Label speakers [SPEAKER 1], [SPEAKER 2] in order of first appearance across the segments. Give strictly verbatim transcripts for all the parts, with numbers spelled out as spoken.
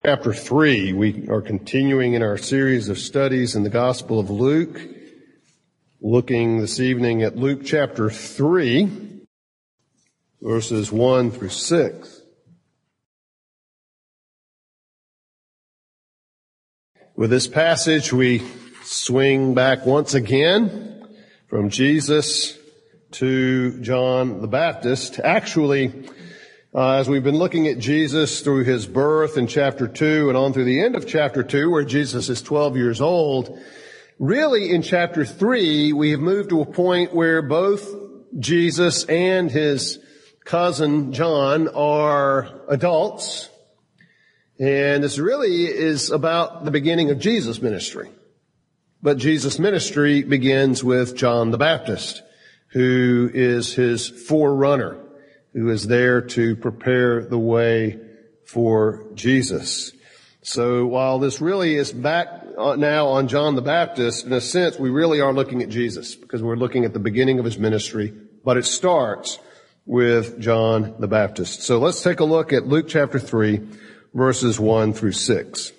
[SPEAKER 1] Chapter three, we are continuing in our series of studies in the Gospel of Luke, looking this evening at Luke chapter three, verses one through six. With this passage, we swing back once again from Jesus to John the Baptist. Actually, Uh, as we've been looking at Jesus through his birth in chapter two and on through the end of chapter two, where Jesus is twelve years old, really in chapter three, we have moved to a point where both Jesus and his cousin John are adults. And this really is about the beginning of Jesus' ministry. But Jesus' ministry begins with John the Baptist, who is his forerunner, who is there to prepare the way for Jesus. So while this really is back now on John the Baptist, in a sense, we really are looking at Jesus because we're looking at the beginning of his ministry, but it starts with John the Baptist. So let's take a look at Luke chapter three, verses one through six.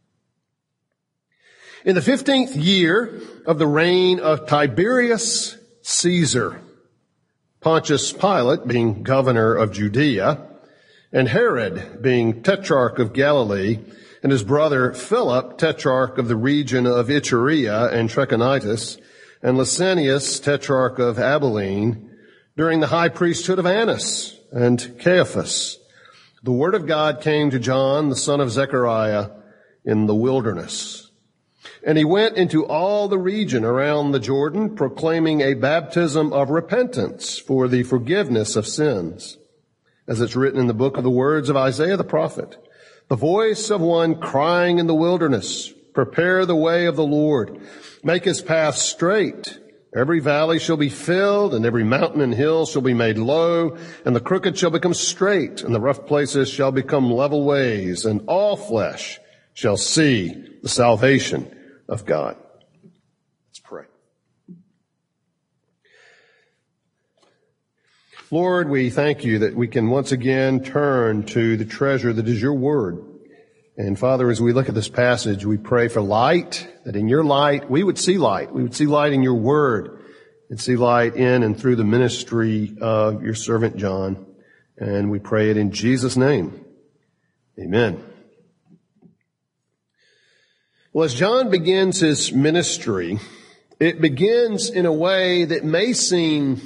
[SPEAKER 1] In the fifteenth year of the reign of Tiberius Caesar, Pontius Pilate being governor of Judea, and Herod being tetrarch of Galilee, and his brother Philip, tetrarch of the region of Iturea and Trachonitis, and Lysanias, tetrarch of Abilene, during the high priesthood of Annas and Caiaphas, the word of God came to John, the son of Zechariah, in the wilderness. And he went into all the region around the Jordan, proclaiming a baptism of repentance for the forgiveness of sins, as it's written in the book of the words of Isaiah the prophet. The voice of one crying in the wilderness, prepare the way of the Lord, make his path straight. Every valley shall be filled, and every mountain and hill shall be made low, and the crooked shall become straight, and the rough places shall become level ways, and all flesh shall see the salvation of God. Let's pray. Lord, we thank you that we can once again turn to the treasure that is your word. And Father, as we look at this passage, we pray for light, that in your light we would see light. We would see light in your word and see light in and through the ministry of your servant John. And we pray it in Jesus' name. Amen. Well, as John begins his ministry, it begins in a way that may seem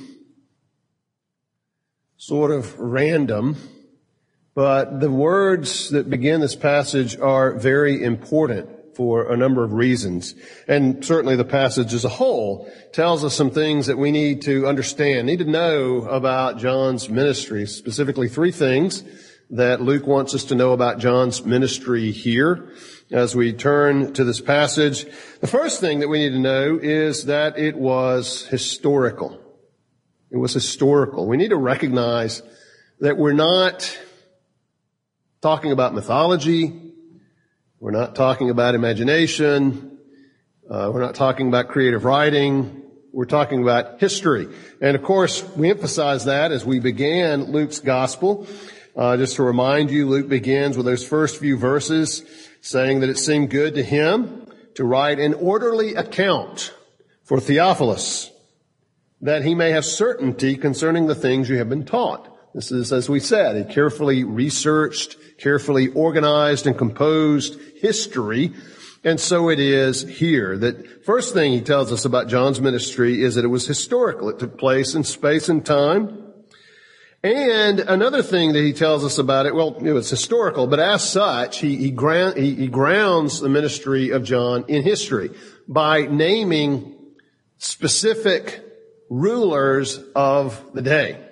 [SPEAKER 1] sort of random, but the words that begin this passage are very important for a number of reasons. And certainly the passage as a whole tells us some things that we need to understand, need to know about John's ministry, specifically three things that Luke wants us to know about John's ministry here. As we turn to this passage, the first thing that we need to know is that it was historical. It was historical. We need to recognize that we're not talking about mythology. We're not talking about imagination. Uh, we're not talking about creative writing. We're talking about history. And of course, we emphasize that as we began Luke's gospel. Uh, just to remind you, Luke begins with those first few verses saying that it seemed good to him to write an orderly account for Theophilus, that he may have certainty concerning the things you have been taught. This is, as we said, a carefully researched, carefully organized and composed history. And so it is here that first thing he tells us about John's ministry is that it was historical. It took place in space and time. And another thing that he tells us about it, well, it was historical, but as such, he, he, ground, he, he grounds the ministry of John in history by naming specific rulers of the day.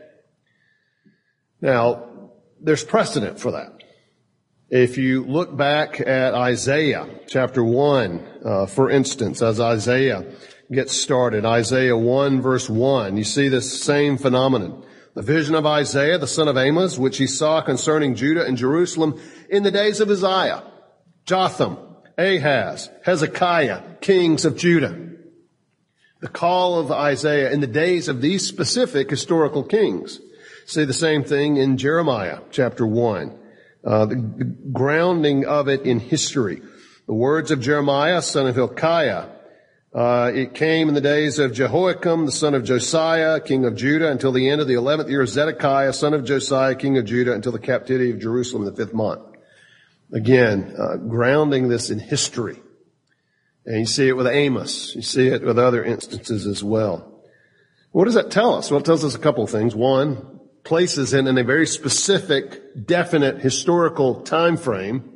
[SPEAKER 1] Now, there's precedent for that. If you look back at Isaiah chapter one, uh, for instance, as Isaiah gets started, Isaiah one verse one, you see this same phenomenon. The vision of Isaiah, the son of Amos, which he saw concerning Judah and Jerusalem in the days of Uzziah, Jotham, Ahaz, Hezekiah, kings of Judah. The call of Isaiah in the days of these specific historical kings. See the same thing in Jeremiah chapter one. uh, the, the grounding of it in history. The words of Jeremiah, son of Hilkiah. Uh, it came in the days of Jehoiakim, the son of Josiah, king of Judah, until the end of the eleventh year of Zedekiah, son of Josiah, king of Judah, until the captivity of Jerusalem in the fifth month. Again, uh, grounding this in history. And you see it with Amos. You see it with other instances as well. What does that tell us? Well, it tells us a couple of things. One, places it in a very specific, definite historical time frame.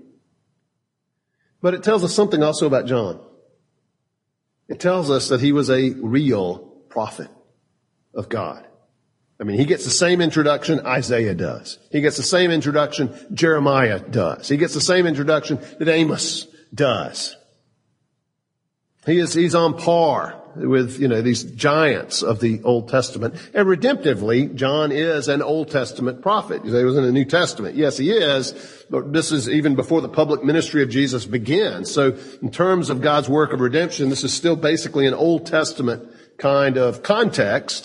[SPEAKER 1] But it tells us something also about John. It tells us that he was a real prophet of God. I mean, he gets the same introduction Isaiah does. He gets the same introduction Jeremiah does. He gets the same introduction that Amos does. He is, he's on par with, you know, these giants of the Old Testament. And redemptively, John is an Old Testament prophet. You say he was in the New Testament. Yes, he is, but this is even before the public ministry of Jesus began. So in terms of God's work of redemption, this is still basically an Old Testament kind of context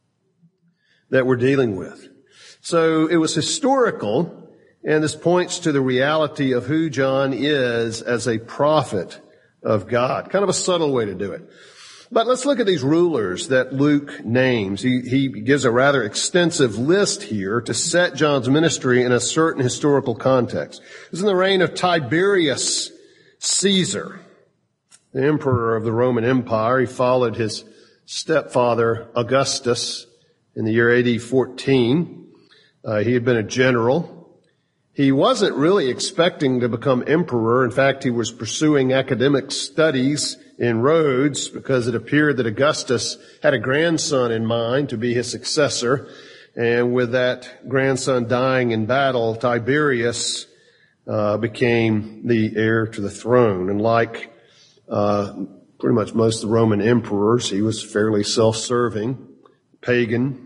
[SPEAKER 1] that we're dealing with. So it was historical, and this points to the reality of who John is as a prophet of God. Kind of a subtle way to do it. But let's look at these rulers that Luke names. He, he gives a rather extensive list here to set John's ministry in a certain historical context. It was in the reign of Tiberius Caesar, the emperor of the Roman Empire. He followed his stepfather Augustus in the year A D fourteen. Uh, he had been a general. He wasn't really expecting to become emperor. In fact, he was pursuing academic studies in Rhodes because it appeared that Augustus had a grandson in mind to be his successor. And with that grandson dying in battle, Tiberius uh, became the heir to the throne. And like uh, pretty much most of the Roman emperors, he was fairly self-serving, pagan.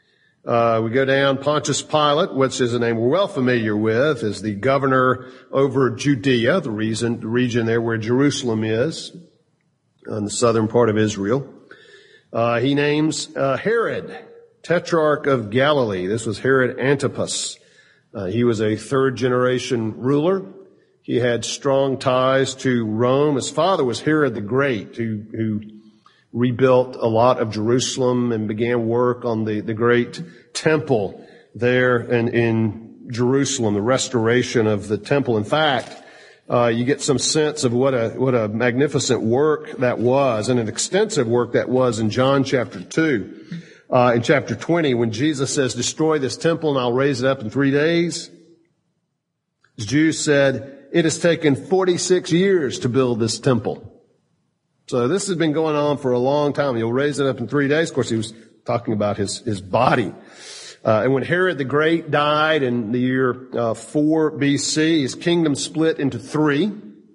[SPEAKER 1] Uh, we go down, Pontius Pilate, which is a name we're well familiar with, is the governor over Judea, the reason, the region there where Jerusalem is, on the southern part of Israel. Uh, he names uh, Herod, tetrarch of Galilee. This was Herod Antipas. Uh, he was a third generation ruler. He had strong ties to Rome. His father was Herod the Great, who, who rebuilt a lot of Jerusalem and began work on the, the great temple there in, in Jerusalem, the restoration of the temple. In fact, uh, you get some sense of what a, what a magnificent work that was, and an extensive work that was in John chapter two. Uh, in chapter twenty, when Jesus says, destroy this temple and I'll raise it up in three days. The Jews said, it has taken forty-six years to build this temple. So this has been going on for a long time. He'll raise it up in three days. Of course, he was talking about his, his body. Uh, and when Herod the Great died in the year uh, four B C, his kingdom split into three.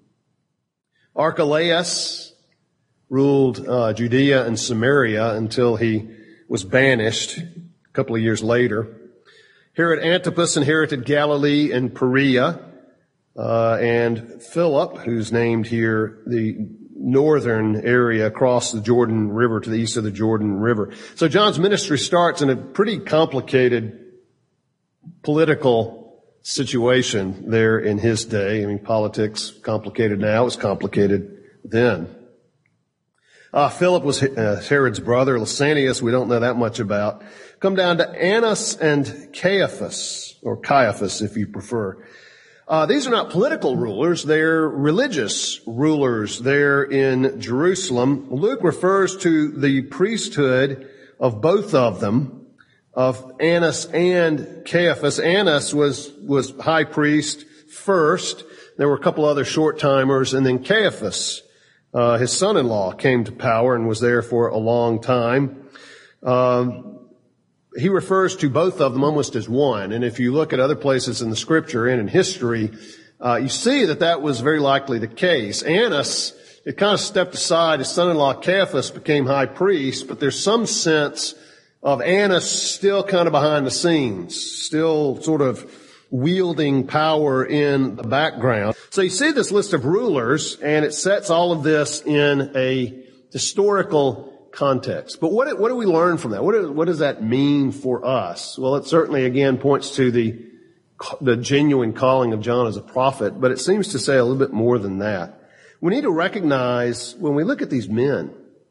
[SPEAKER 1] Archelaus ruled uh, Judea and Samaria until he was banished a couple of years later. Herod Antipas inherited Galilee and Perea. Uh, and Philip, who's named here, the northern area across the Jordan River to the east of the Jordan River. So John's ministry starts in a pretty complicated political situation there in his day. I mean, politics complicated now, it was complicated then. Uh, Philip was uh, Herod's brother. Lysanias, we don't know that much about. Come down to Annas and Caiaphas, or Caiaphas if you prefer. Uh, these are not political rulers, they're religious rulers there in Jerusalem. Luke refers to the priesthood of both of them, of Annas and Caiaphas. Annas was, was high priest first. There were a couple other short-timers, and then Caiaphas, uh, his son-in-law, came to power and was there for a long time. Um, He refers to both of them almost as one. And if you look at other places in the scripture and in history, uh, you see that that was very likely the case. Annas, it kind of stepped aside. His son-in-law Caiaphas became high priest, but there's some sense of Annas still kind of behind the scenes, still sort of wielding power in the background. So you see this list of rulers, and it sets all of this in a historical context. But what, what do we learn from that? What, do, what does that mean for us? Well, it certainly, again, points to the the genuine calling of John as a prophet, but it seems to say a little bit more than that. We need to recognize when we look at these men,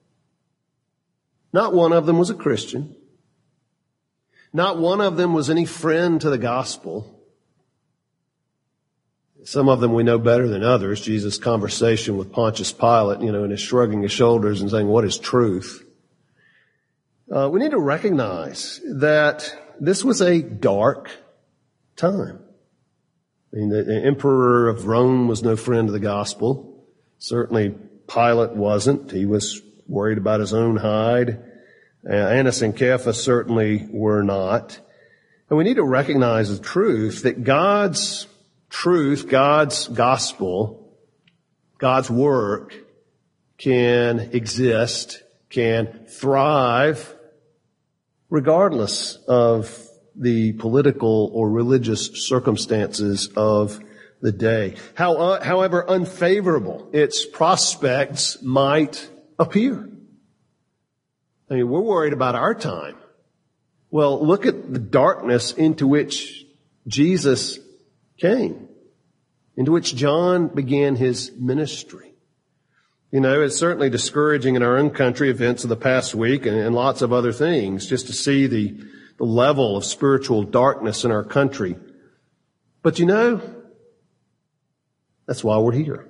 [SPEAKER 1] not one of them was a Christian. Not one of them was any friend to the gospel. Some of them we know better than others. Jesus' conversation with Pontius Pilate, you know, and his shrugging his shoulders and saying, what is truth? Uh, we need to recognize that this was a dark time. I mean, the, the emperor of Rome was no friend of the gospel. Certainly Pilate wasn't. He was worried about his own hide. Uh, Annas and Caiaphas certainly were not. And we need to recognize the truth that God's truth, God's gospel, God's work can exist, can thrive regardless of the political or religious circumstances of the day. How, uh, however unfavorable its prospects might appear. I mean, we're worried about our time. Well, look at the darkness into which Jesus came, into which John began his ministry. You know, it's certainly discouraging in our own country, events of the past week and, and lots of other things, just to see the, the level of spiritual darkness in our country. But you know, that's why we're here.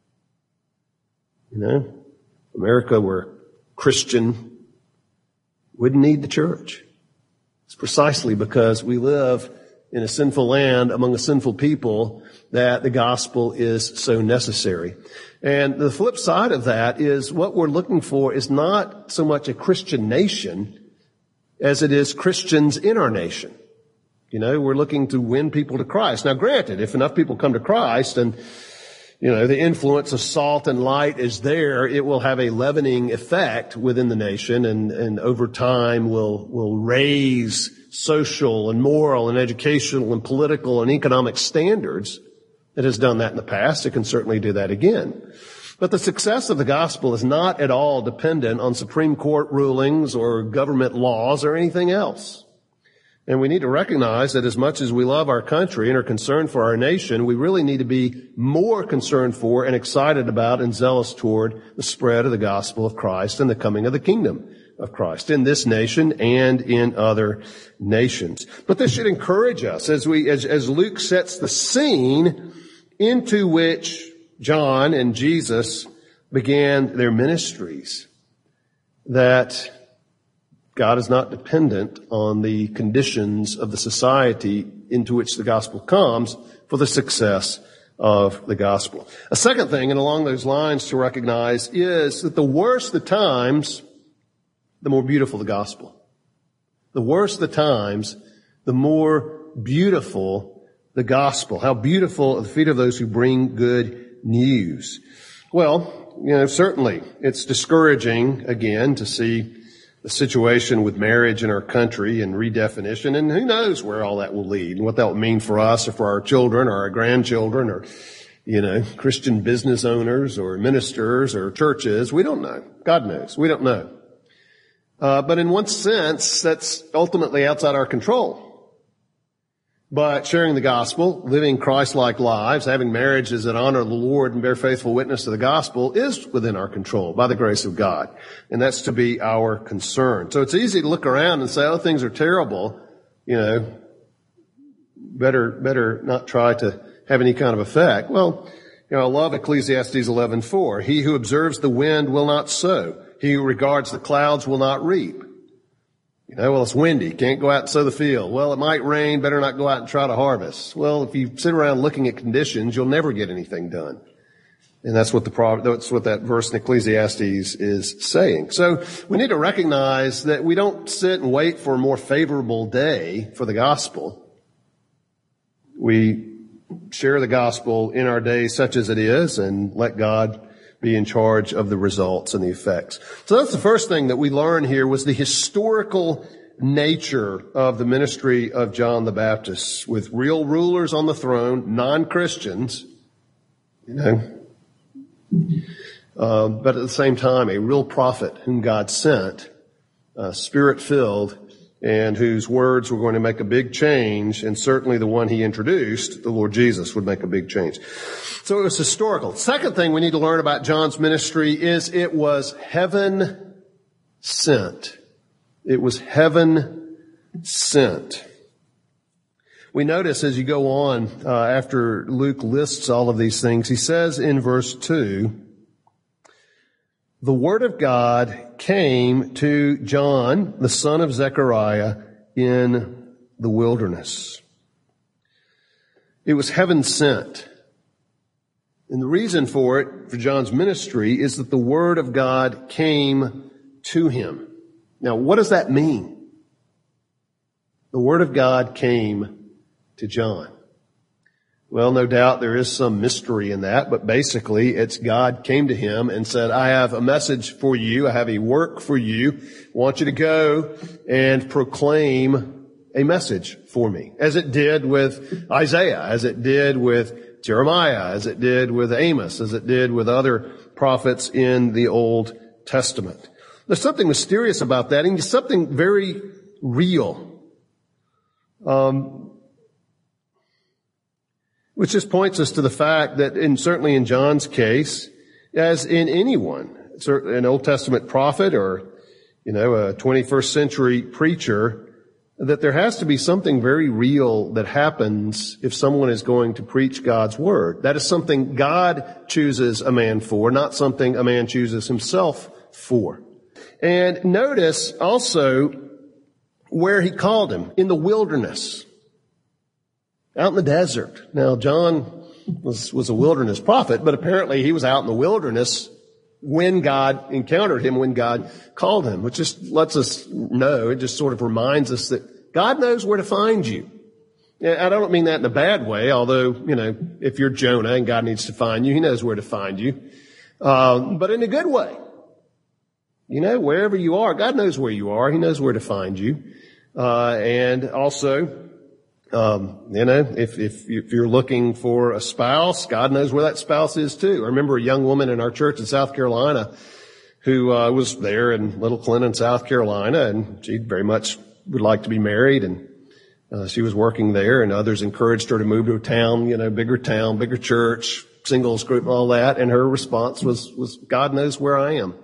[SPEAKER 1] You know, America, we're Christian, wouldn't need the church. It's precisely because we live in a sinful land among a sinful people that the gospel is so necessary. And the flip side of that is what we're looking for is not so much a Christian nation as it is Christians in our nation. You know, we're looking to win people to Christ. Now, granted, if enough people come to Christ and, you know, the influence of salt and light is there, it will have a leavening effect within the nation and, and over time will, will raise social and moral and educational and political and economic standards. It has done that in the past. It can certainly do that again. But the success of the gospel is not at all dependent on Supreme Court rulings or government laws or anything else. And we need to recognize that as much as we love our country and are concerned for our nation, we really need to be more concerned for and excited about and zealous toward the spread of the gospel of Christ and the coming of the kingdom of Christ in this nation and in other nations. But this should encourage us as we, as, as Luke sets the scene into which John and Jesus began their ministries, that God is not dependent on the conditions of the society into which the gospel comes for the success of the gospel. A second thing, and along those lines to recognize, is that the worse the times, the more beautiful the gospel. The worse the times, the more beautiful the gospel. How beautiful are the feet of those who bring good news. Well, you know, certainly it's discouraging, again, to see the situation with marriage in our country and redefinition, and who knows where all that will lead and what that will mean for us or for our children or our grandchildren or, you know, Christian business owners or ministers or churches. We don't know. God knows. We don't know. Uh, but in one sense, that's ultimately outside our control. But sharing the gospel, living Christ-like lives, having marriages that honor the Lord and bear faithful witness to the gospel is within our control by the grace of God. And that's to be our concern. So it's easy to look around and say, oh, things are terrible. You know, better, better not try to have any kind of effect. Well, you know, I love Ecclesiastes eleven four. He who observes the wind will not sow. He who regards the clouds will not reap. You know, well, it's windy. Can't go out and sow the field. Well, it might rain. Better not go out and try to harvest. Well, if you sit around looking at conditions, you'll never get anything done. And that's what the, that's what that verse in Ecclesiastes is saying. So we need to recognize that we don't sit and wait for a more favorable day for the gospel. We share the gospel in our day such as it is and let God be in charge of the results and the effects. So that's the first thing that we learn here was the historical nature of the ministry of John the Baptist with real rulers on the throne, non-Christians, you know, uh, but at the same time, a real prophet whom God sent, uh, spirit-filled, and whose words were going to make a big change, and certainly the one he introduced, the Lord Jesus, would make a big change. So it was historical. Second thing we need to learn about John's ministry is it was heaven sent. It was heaven sent. We notice as you go on, uh, after Luke lists all of these things, he says in verse two, the word of God came to John, the son of Zechariah, in the wilderness. It was heaven sent. And the reason for it, for John's ministry, is that the word of God came to him. Now, what does that mean? The word of God came to John. Well, no doubt there is some mystery in that, but basically it's God came to him and said, I have a message for you. I have a work for you. I want you to go and proclaim a message for me, as it did with Isaiah, as it did with Jeremiah, as it did with Amos, as it did with other prophets in the Old Testament. There's something mysterious about that, and something very real. Um, Which just points us to the fact that, in, certainly in John's case, as in anyone, an Old Testament prophet or, you know, a twenty-first century preacher, that there has to be something very real that happens if someone is going to preach God's word. That is something God chooses a man for, not something a man chooses himself for. And notice also where he called him, in the wilderness. Out in the desert. Now, John was, was a wilderness prophet, but apparently he was out in the wilderness when God encountered him, when God called him, which just lets us know, it just sort of reminds us that God knows where to find you. I don't mean that in a bad way, although, you know, if you're Jonah and God needs to find you, he knows where to find you. Um, but in a good way. You know, wherever you are, God knows where you are. He knows where to find you. Uh, and also, Um, you know, if, if, if you're looking for a spouse, God knows where that spouse is too. I remember a young woman in our church in South Carolina who, uh, was there in Little Clinton, South Carolina, and she very much would like to be married, and, uh, she was working there, and others encouraged her to move to a town, you know, bigger town, bigger church, singles group and all that, and her response was, was, God knows where I am.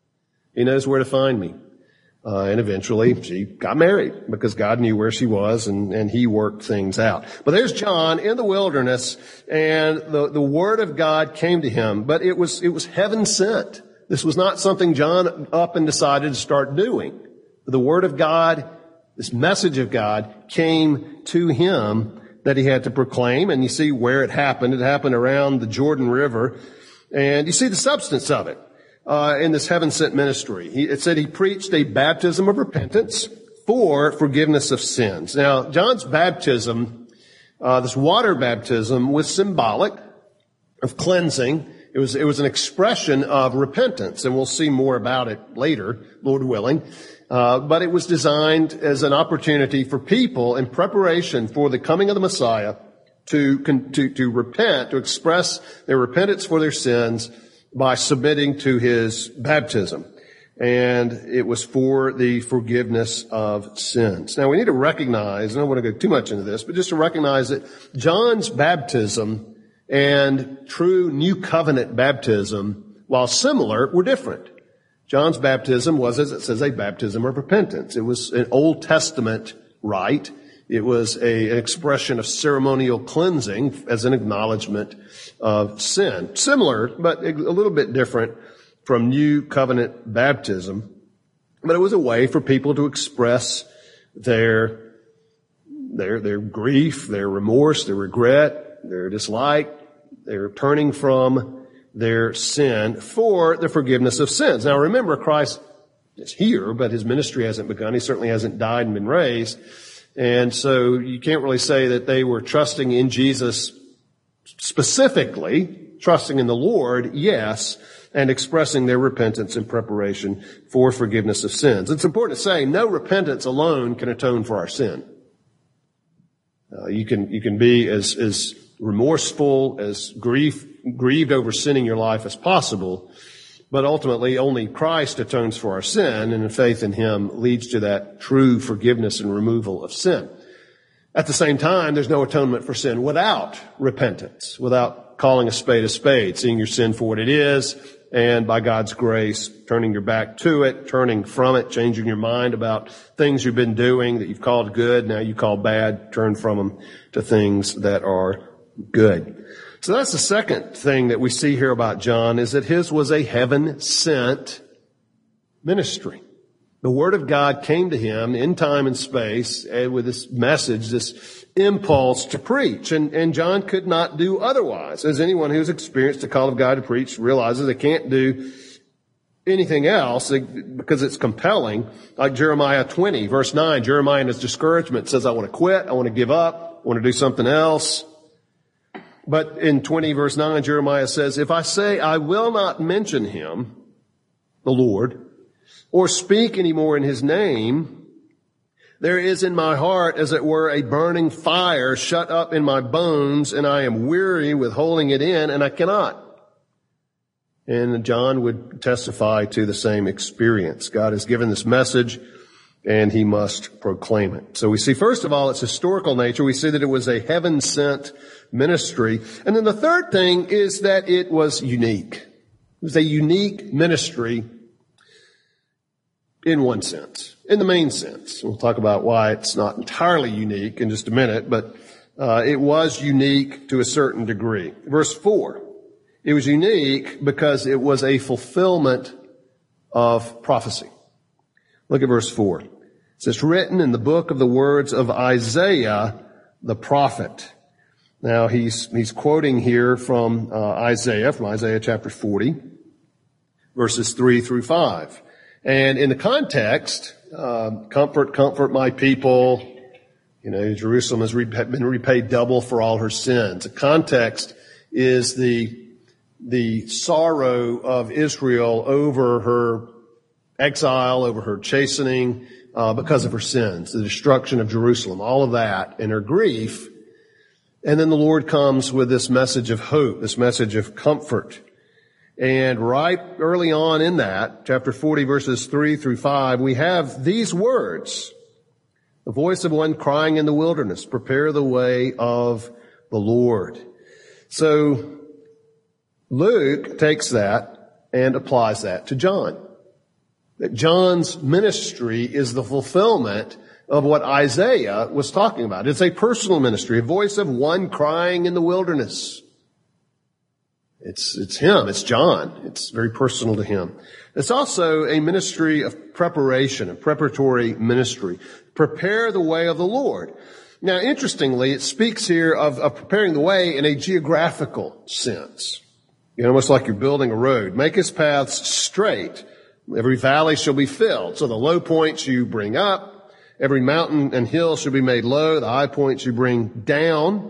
[SPEAKER 1] He knows where to find me. Uh, and eventually she got married because God knew where she was, and, and he worked things out. But there's John in the wilderness, and the, the word of God came to him, but it was, it was heaven sent. This was not something John up and decided to start doing. The word of God, this message of God came to him that he had to proclaim, and you see where it happened. It happened around the Jordan River, and you see the substance of it. Uh, in this heaven-sent ministry. He, it said he preached a baptism of repentance for forgiveness of sins. Now, John's baptism, uh, this water baptism, was symbolic of cleansing. It was, it was an expression of repentance, and we'll see more about it later, Lord willing. Uh, but it was designed as an opportunity for people in preparation for the coming of the Messiah to, to, to repent, to express their repentance for their sins by submitting to his baptism. And it was for the forgiveness of sins. Now we need to recognize, and I don't want to go too much into this, but just to recognize that John's baptism and true new covenant baptism, while similar, were different. John's baptism was, as it says, a baptism of repentance. It was an Old Testament rite. It was a, an expression of ceremonial cleansing as an acknowledgement of sin. Similar, but a little bit different from new covenant baptism. But it was a way for people to express their, their, their grief, their remorse, their regret, their dislike, their turning from their sin for the forgiveness of sins. Now remember, Christ is here, but his ministry hasn't begun. He certainly hasn't died and been raised. And so you can't really say that they were trusting in Jesus specifically, trusting in the Lord, yes, and expressing their repentance in preparation for forgiveness of sins. It's important to say no repentance alone can atone for our sin. Uh, you can, you can be as, as remorseful, as grief, grieved over sin in your life as possible, But ultimately, only Christ atones for our sin, and faith in him leads to that true forgiveness and removal of sin. At the same time, there's no atonement for sin without repentance, without calling a spade a spade, seeing your sin for what it is, and by God's grace, turning your back to it, turning from it, changing your mind about things you've been doing that you've called good, now you call bad, turn from them to things that are good. So that's the second thing that we see here about John, is that his was a heaven-sent ministry. The Word of God came to him in time and space and with this message, this impulse to preach. And, and John could not do otherwise. As anyone who's experienced the call of God to preach realizes they can't do anything else because it's compelling. Like Jeremiah twenty, verse nine, Jeremiah in his discouragement says, I want to quit, I want to give up, I want to do something else. But in twenty verse nine, Jeremiah says, if I say I will not mention him, the Lord, or speak any more in his name, there is in my heart, as it were, a burning fire shut up in my bones, and I am weary with holding it in, and I cannot. And John would testify to the same experience. God has given this message, and he must proclaim it. So we see, first of all, its historical nature. We see that it was a heaven-sent ministry. And then the third thing is that it was unique. It was a unique ministry in one sense, in the main sense. We'll talk about why it's not entirely unique in just a minute, but uh, it was unique to a certain degree. Verse four, it was unique because it was a fulfillment of prophecy. Look at verse four. It says, written in the book of the words of Isaiah, the prophet. Now, he's, he's quoting here from uh, Isaiah, from Isaiah chapter forty, verses three through five. And in the context, uh, comfort, comfort my people. You know, Jerusalem has re- been repaid double for all her sins. The context is the, the sorrow of Israel over her exile, over her chastening, uh, because of her sins, the destruction of Jerusalem, all of that, and her grief. And then the Lord comes with this message of hope, this message of comfort. And right early on in that, chapter forty, verses three through five, we have these words. The voice of one crying in the wilderness, prepare the way of the Lord. So Luke takes that and applies that to John. That John's ministry is the fulfillment of what Isaiah was talking about. It's a personal ministry, a voice of one crying in the wilderness. It's, it's him. It's John. It's very personal to him. It's also a ministry of preparation, a preparatory ministry. Prepare the way of the Lord. Now, interestingly, it speaks here of, of preparing the way in a geographical sense. You know, almost like you're building a road. Make his paths straight. Every valley shall be filled. So the low points you bring up. Every mountain and hill shall be made low. The high points you bring down.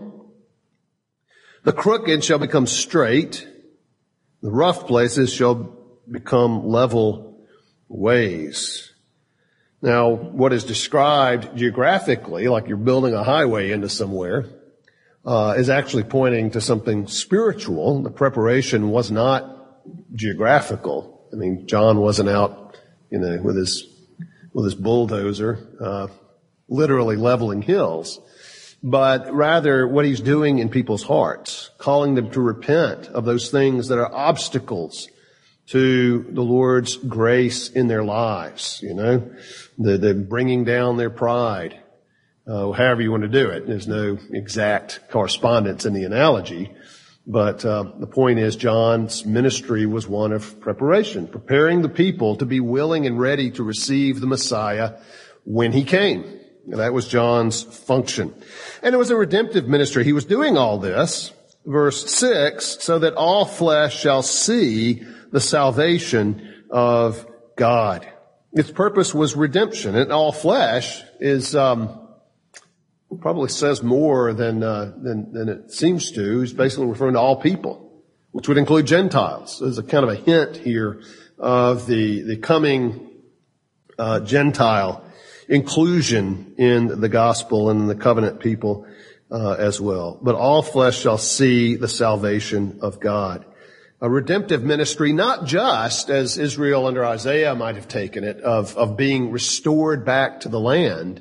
[SPEAKER 1] The crooked shall become straight. The rough places shall become level ways. Now, what is described geographically, like you're building a highway into somewhere, uh, is actually pointing to something spiritual. The preparation was not geographical. I mean, John wasn't out, you know, with his, with his bulldozer, uh, literally leveling hills. But rather what he's doing in people's hearts, calling them to repent of those things that are obstacles to the Lord's grace in their lives, you know, the, the bringing down their pride, uh, however you want to do it. There's no exact correspondence in the analogy, but uh, the point is John's ministry was one of preparation, preparing the people to be willing and ready to receive the Messiah when he came. That was John's function. And it was a redemptive ministry. He was doing all this, verse six, so that all flesh shall see the salvation of God. Its purpose was redemption. And all flesh is, um, probably says more than, uh, than, than it seems to. It's basically referring to all people, which would include Gentiles. There's a kind of a hint here of the, the coming, uh, Gentile inclusion in the gospel and in the covenant people uh, as well. But all flesh shall see the salvation of God. A redemptive ministry, not just as Israel under Isaiah might have taken it, of, of being restored back to the land,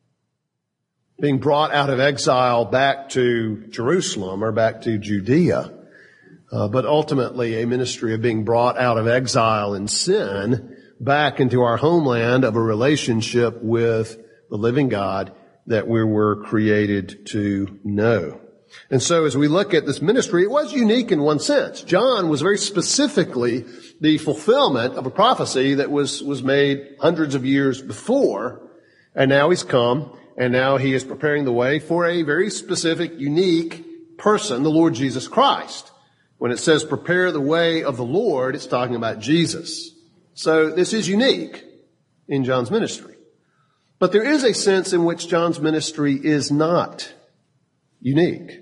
[SPEAKER 1] being brought out of exile back to Jerusalem or back to Judea, uh, but ultimately a ministry of being brought out of exile and sin back into our homeland of a relationship with the living God that we were created to know. And so as we look at this ministry, it was unique in one sense. John was very specifically the fulfillment of a prophecy that was, was made hundreds of years before, and now he's come, and now he is preparing the way for a very specific, unique person, the Lord Jesus Christ. When it says prepare the way of the Lord, it's talking about Jesus. So this is unique in John's ministry. But there is a sense in which John's ministry is not unique.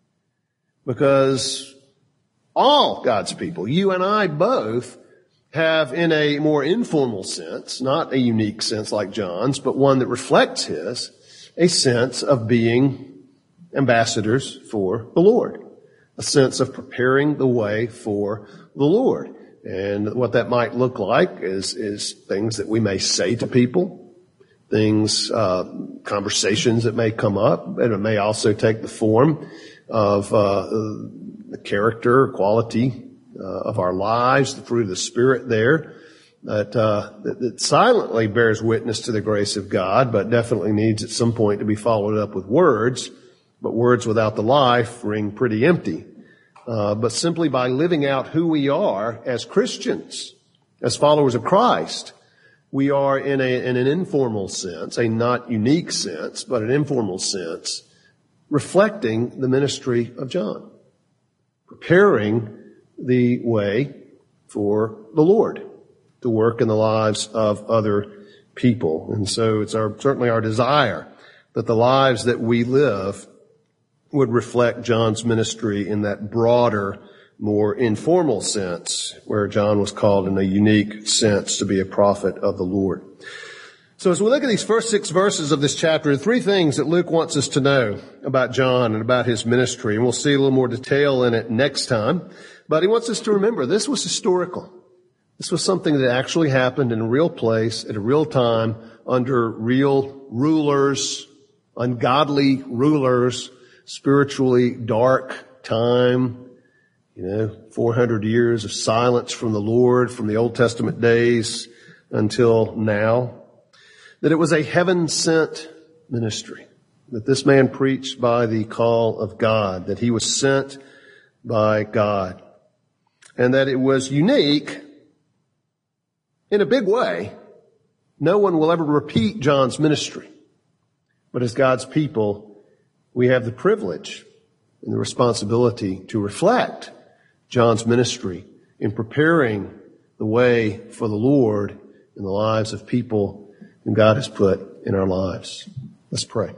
[SPEAKER 1] Because all God's people, you and I both, have in a more informal sense, not a unique sense like John's, but one that reflects his, a sense of being ambassadors for the Lord. A sense of preparing the way for the Lord. And what that might look like is, is things that we may say to people, things, uh, conversations that may come up, and it may also take the form of uh, the character, quality uh, of our lives, the fruit of the Spirit there, that, uh, that, that silently bears witness to the grace of God, but definitely needs at some point to be followed up with words. But words without the life ring pretty empty. Uh, but simply by living out who we are as Christians, as followers of Christ, we are in, a, in an informal sense, a not unique sense, but an informal sense, reflecting the ministry of John, preparing the way for the Lord to work in the lives of other people. And so it's our, certainly our desire that the lives that we live would reflect John's ministry in that broader, more informal sense, where John was called in a unique sense to be a prophet of the Lord. So as we look at these first six verses of this chapter, three things that Luke wants us to know about John and about his ministry, and we'll see a little more detail in it next time. But he wants us to remember this was historical. This was something that actually happened in a real place, at a real time, under real rulers, ungodly rulers, spiritually dark time, you know, four hundred years of silence from the Lord from the Old Testament days until now. That it was a heaven-sent ministry, that this man preached by the call of God, that he was sent by God, and that it was unique in a big way. No one will ever repeat John's ministry, but as God's people, we have the privilege and the responsibility to reflect John's ministry in preparing the way for the Lord in the lives of people whom God has put in our lives. Let's pray.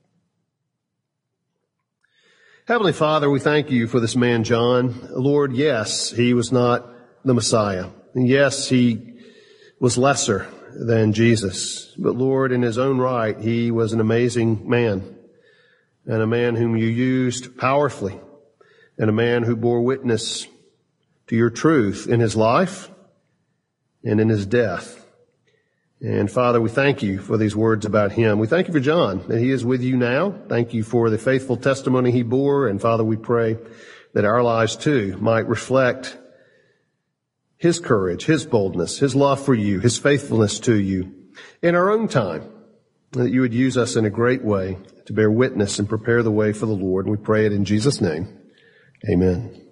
[SPEAKER 1] Heavenly Father, we thank you for this man, John. Lord, yes, he was not the Messiah. And yes, he was lesser than Jesus. But Lord, in his own right, he was an amazing man, and a man whom you used powerfully, and a man who bore witness to your truth in his life and in his death. And Father, we thank you for these words about him. We thank you for John, that he is with you now. Thank you for the faithful testimony he bore. And Father, we pray that our lives too might reflect his courage, his boldness, his love for you, his faithfulness to you in our own time, that you would use us in a great way to bear witness and prepare the way for the Lord. And we pray it in Jesus' name. Amen.